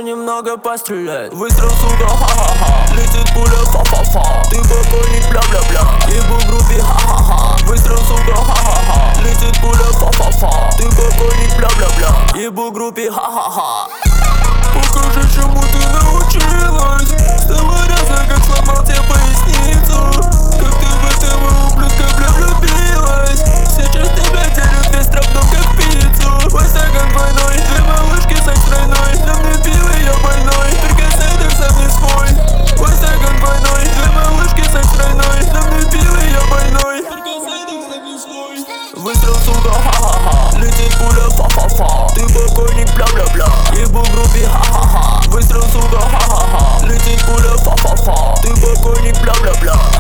немного пострелять. Выстрел, сука, ха-ха-ха. Летит пуля, фа-фа-фа. Ты покойник, бля-бля-бля. Ебу в группе, ха-ха-ха. Выстрел, сука, ха-ха-ха. Летит пуля, фа-фа-фа. Ты покойник, бля-бля-бля. Ебу в группе, ха-ха-ха. Покажи, чему ты научилась. Стала раза, как сломал тебе поясницу. Как ты в этого ублюдка, бля, влюбилась. Сейчас тебя делят весь травном, как пиццу. Мой стакан двойной, две малышки, секс тройной. На мне пиво, я больной, прикасай, так сам не свой. Мой стакан двойной, две малышки, секс тройной. На мне пиво, я больной, прикасай, так сам не свой. Выстрел, сука, ха-ха-ха. Летит пуля, фа-фа-фа. Ты покойник, бля-бля-бля. Ебу в группе, ха-ха-ха. Выстрел, сука, ха-ха-ха. Летит пуля, фа-фа-фа. Ты покойник, бля-бля-бля.